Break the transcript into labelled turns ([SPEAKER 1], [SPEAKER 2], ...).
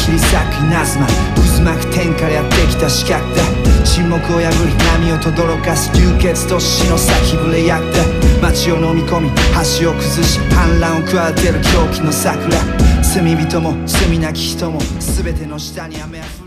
[SPEAKER 1] 切り裂く稲妻、渦巻く天からやってきた刺客だ。沈黙を破り波を轟かす流血と死の先触れ役だ。街を飲み込み橋を崩し反乱を企てる狂気の桜。罪人も罪なき人も全ての下に雨あふれ